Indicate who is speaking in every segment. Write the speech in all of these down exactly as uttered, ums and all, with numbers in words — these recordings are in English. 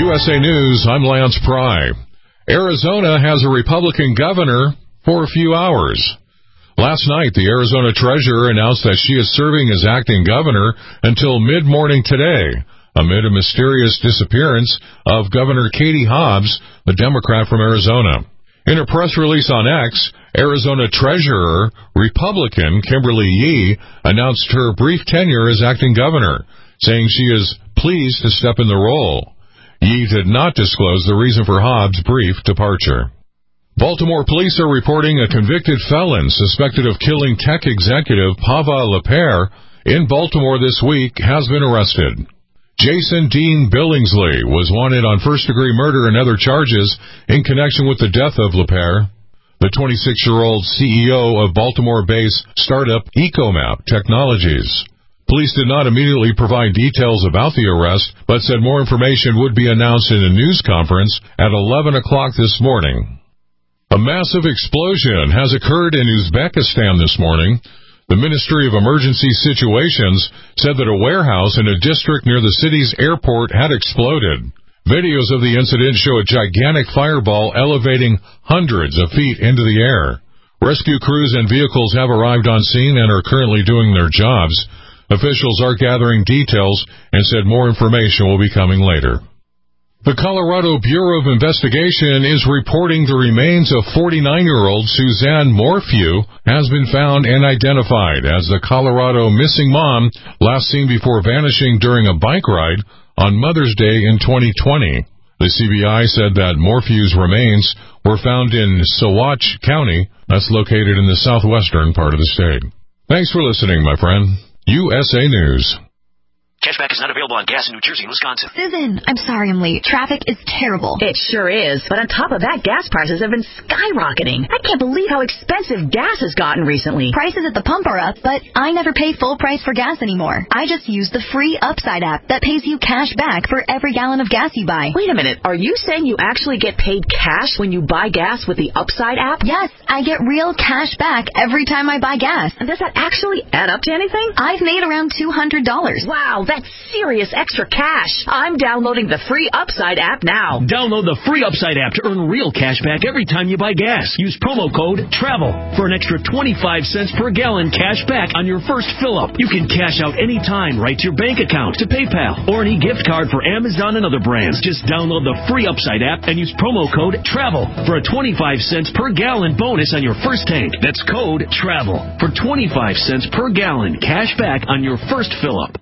Speaker 1: U S A News, I'm Lance Pry. Arizona has a Republican governor for a few hours. Last night, the Arizona treasurer announced that she is serving as acting governor until mid-morning today, amid a mysterious disappearance of Governor Katie Hobbs, the Democrat from Arizona. In a press release on X, Arizona Treasurer, Republican Kimberly Yee, announced her brief tenure as acting governor, saying she is pleased to step in the role. Yee did not disclose the reason for Hobbs' brief departure. Baltimore police are reporting a convicted felon suspected of killing tech executive Pavel Lepere in Baltimore this week has been arrested. Jason Dean Billingsley was wanted on first-degree murder and other charges in connection with the death of Lepere, the twenty-six-year-old C E O of Baltimore-based startup Ecomap Technologies. Police did not immediately provide details about the arrest, but said more information would be announced in a news conference at eleven o'clock this morning. A massive explosion has occurred in Uzbekistan this morning. The Ministry of Emergency Situations said that a warehouse in a district near the city's airport had exploded. Videos of the incident show a gigantic fireball elevating hundreds of feet into the air. Rescue crews and vehicles have arrived on scene and are currently doing their jobs. Officials are gathering details and said more information will be coming later. The Colorado Bureau of Investigation is reporting the remains of forty-nine-year-old Suzanne Morphew has been found and identified as the Colorado missing mom last seen before vanishing during a bike ride on Mother's Day in twenty twenty. The C B I said that Morphew's remains were found in Saguache County, that's located in the southwestern part of the state. Thanks for listening, my friend. U S A News.
Speaker 2: Cashback is not available on gas in New Jersey and Wisconsin.
Speaker 3: Susan, I'm sorry I'm late. Traffic is terrible.
Speaker 4: It sure is. But on top of that, gas prices have been skyrocketing. I can't believe how expensive gas has gotten recently.
Speaker 3: Prices at the pump are up, but I never pay full price for gas anymore. I just use the free Upside app that pays you cash back for every gallon of gas you buy.
Speaker 4: Wait a minute. Are you saying you actually get paid cash when you buy gas with the Upside app?
Speaker 3: Yes, I get real cash back every time I buy gas.
Speaker 4: And does that actually add up to anything?
Speaker 3: I've made around two hundred dollars.
Speaker 4: Wow, that's serious extra cash. I'm downloading the free Upside app now.
Speaker 2: Download the free Upside app to earn real cash back every time you buy gas. Use promo code TRAVEL for an extra twenty-five cents per gallon cash back on your first fill-up. You can cash out any time right to your bank account, to PayPal, or any gift card for Amazon and other brands. Just download the free Upside app and use promo code TRAVEL for a twenty-five cents per gallon bonus on your first tank. That's code TRAVEL for twenty-five cents per gallon cash back on your first fill-up.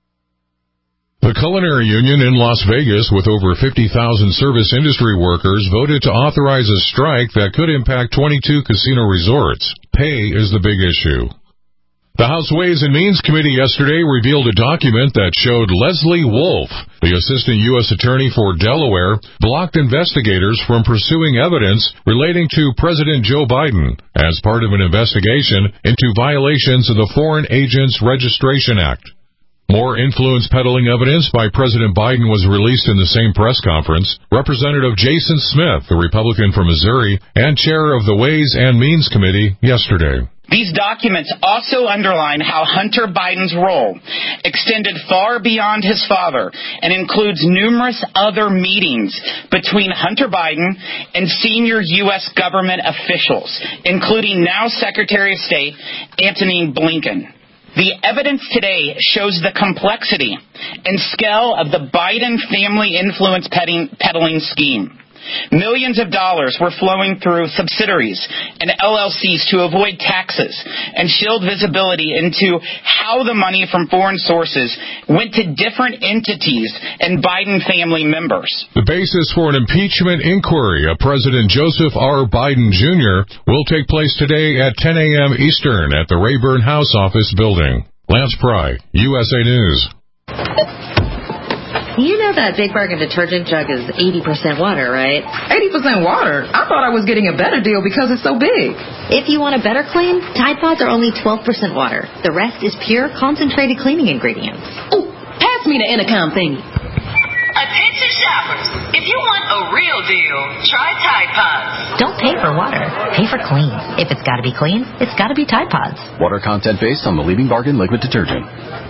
Speaker 1: The Culinary Union in Las Vegas, with over fifty thousand service industry workers, voted to authorize a strike that could impact twenty-two casino resorts. Pay is the big issue. The House Ways and Means Committee yesterday revealed a document that showed Leslie Wolf, the Assistant U S Attorney for Delaware, blocked investigators from pursuing evidence relating to President Joe Biden as part of an investigation into violations of the Foreign Agents Registration Act. More influence peddling evidence by President Biden was released in the same press conference. Representative Jason Smith, the Republican from Missouri, and chair of the Ways and Means Committee yesterday.
Speaker 5: These documents also underline how Hunter Biden's role extended far beyond his father and includes numerous other meetings between Hunter Biden and senior U S government officials, including now Secretary of State Antony Blinken. The evidence today shows the complexity and scale of the Biden family influence peddling scheme. Millions of dollars were flowing through subsidiaries and L L Cs to avoid taxes and shield visibility into how the money from foreign sources went to different entities and Biden family members.
Speaker 1: The basis for an impeachment inquiry of President Joseph R. Biden Junior will take place today at ten a.m. Eastern at the Rayburn House Office building. Lance Pry, U S A News.
Speaker 6: You know that Big Bargain detergent jug is eighty percent water, right?
Speaker 7: eighty percent water? I thought I was getting a better deal because it's so big.
Speaker 6: If you want a better clean, Tide Pods are only twelve percent water. The rest is pure, concentrated cleaning ingredients.
Speaker 7: Oh, pass me the intercom thingy.
Speaker 8: Attention shoppers. If you want a real deal, try Tide Pods.
Speaker 6: Don't pay for water. Pay for clean. If it's got to be clean, it's got to be Tide Pods.
Speaker 9: Water content based on the leading bargain liquid detergent.